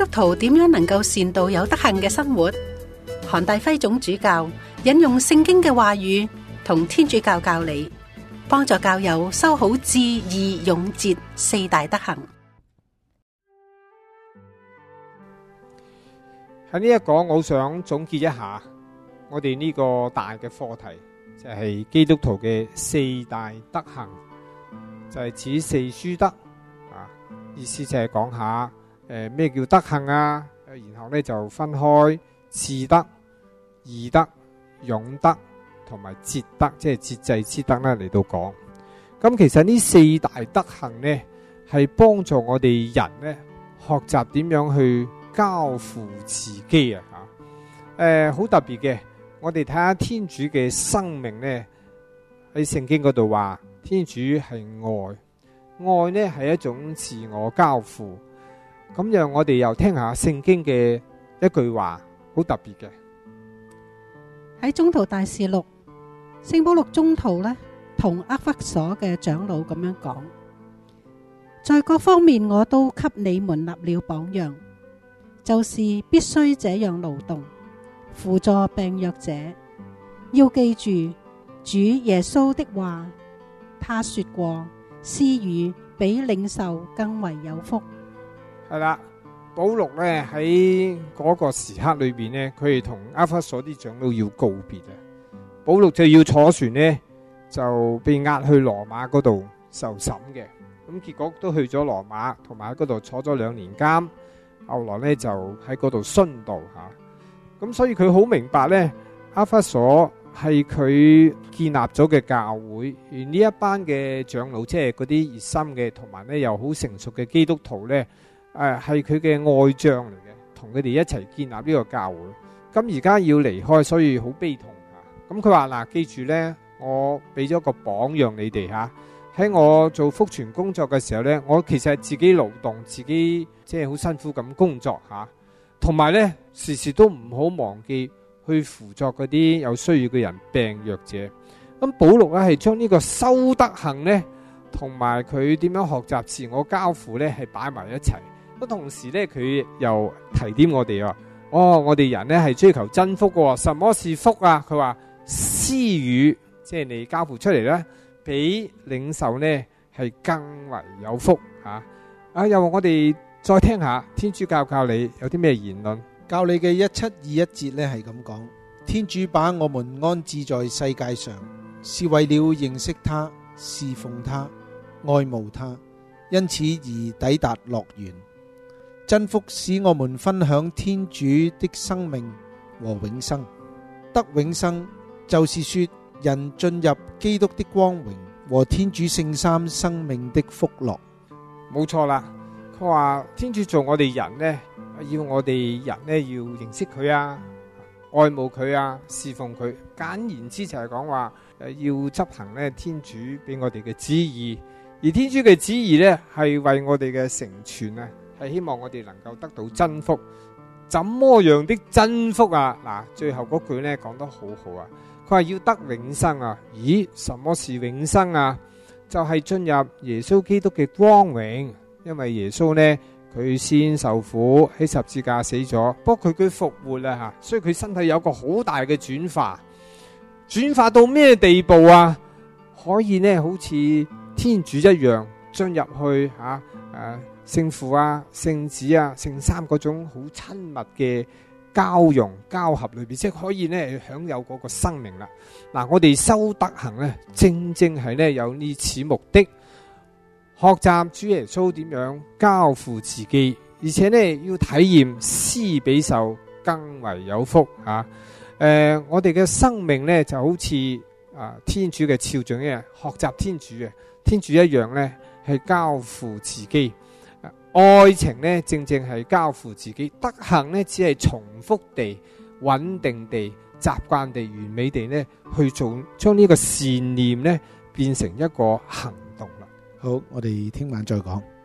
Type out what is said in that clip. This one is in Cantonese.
督徒點樣能夠善道有德行嘅生活？韓大輝總主教引用聖經嘅話語同天主教教理，幫助教友修好智義勇節四大德行。 喺呢一講，我想總結一下我哋呢個大嘅課題，就係基督徒嘅四大德行，就係指四書德啊。意思就係講下咩叫德行啊，然後呢就分開智德、義德、勇德同埋節德，即係節制之德啦嚟到講。咁其實呢四大德行呢，係幫助我哋人呢學習點樣去交付自己啊！好特別嘅，我哋睇下天主嘅生命呢，喺聖經嗰度話，天主係愛，愛呢係一種自我交付。咁讓我哋又聽下聖經嘅一句話，好特別嘅。 喺宗徒大事錄，聖保祿宗徒呢同厄弗所嘅長老咁樣講，在各方面我都給你們立了榜樣，就是必須這樣勞動，扶助病弱者。要記住主耶穌的話，他說過，施予比領受更為有福。 係啦，保祿呢喺嗰個時刻裏邊呢，佢哋同厄弗所啲長老要告別啊。保祿就要坐船呢，就被押去羅馬嗰度受審嘅。咁結果都去咗羅馬，同埋喺嗰度坐咗2年監。後來呢就喺嗰度殉道吓。咁所以佢好明白呢，厄弗所係佢建立咗嘅教會，而呢一班嘅長老，即係嗰啲熱心嘅，同埋呢又好成熟嘅基督徒呢，係佢嘅愛將嚟嘅，同佢哋一齊建立呢個教會。咁而家要離開，所以好悲痛吓。咁佢話嗱，記住呢，我俾咗個榜樣你哋吓。喺我做福傳工作嘅時候呢，我其實係自己勞動，自己即係好辛苦咁工作吓。同埋呢，時時都唔好忘記去輔助嗰啲有需要嘅人、病弱者。咁保祿呢係將呢個修德行呢，同埋佢點樣學習自我交付呢，係擺埋一齊。咁同時呢，佢又提點我哋我哋人呢係追求真福嘅。什麼是福啊？佢話施予，即係你交付出嚟呢，比領受呢係更為有福吓。又我哋再聽下天主教教理有啲咩言論。 教理嘅1721節呢係咁講：天主把我們安置在世界上，是為了認識他、侍奉他、愛慕他，因此而抵達樂園。真福使我們分享天主的生命和永生。得永生就是說，人進入基督的光榮和天主聖三生命的福樂。 冇錯啦，佢話天主做我哋人呢，要我哋人呢要認識佢啊，愛慕佢啊，侍奉佢。簡言之就係講話要執行呢天主俾我哋嘅旨意，而天主嘅旨意呢係為我哋嘅成全啊，係希望我哋能夠得到真福。怎麼樣的真福啊？嗱，最後嗰句呢講得好好啊，佢話要得永生啊。咦，什麼是永生啊？就係進入耶穌基督嘅光榮，因為耶穌呢佢先受苦喺十字架死咗，不過佢復活啦吓，所以佢身體有個好大嘅轉化到咩地步啊？可以呢好似天主一樣進入去聖父啊、聖子啊、聖三嗰種好親密嘅交融交合裏邊，即係可以呢享有嗰個生命啦。嗱，我哋修德行呢，正正係呢有呢此目的，學習主耶穌點樣交付自己，而且呢要體驗施比受更為有福啊！我哋嘅生命呢就好似天主嘅肖像一樣，學習天主一樣呢係交付自己。愛情呢正正係交付自己，德行呢只係重複地、穩定地、習慣地、完美地呢去做，將呢個善念呢變成一個行動啦。 好，我哋聽晚再講。